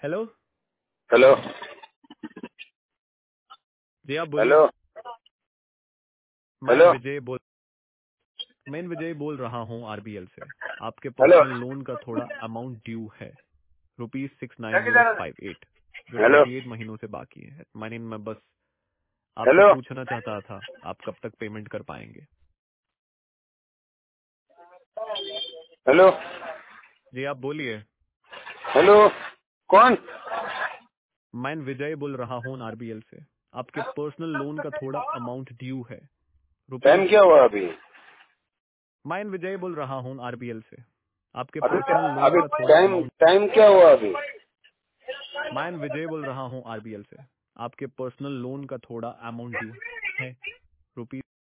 Hello. Hello जी आप बोलिए। Hello मैं हेलो विजय बोल रहा हूँ आरबीएल से। आपके हेलो पर्सनल लोन का थोड़ा अमाउंट ड्यू है, ₹69058, जो हेलो 28 महीनों से बाकी है। मैं बस आपसे हेलो पूछना चाहता था, आप कब तक पेमेंट कर पाएंगे? हेलो जी आप बोलिए। हेलो कौन? मैं विजय बोल रहा हूँ आरबीएल से। आपके पर्सनल लोन का थोड़ा अमाउंट ड्यू है, रुपीज। टाइम क्या हुआ अभी? मैं विजय बोल रहा हूँ आरबीएल से। आपके अभी पर्सनल लोन अभी का थोड़ा टाइम अमाउंट। टाइम क्या हुआ अभी? मैं विजय बोल रहा हूँ आरबीएल से। आपके पर्सनल लोन का थोड़ा अमाउंट ड्यू है, रुपीज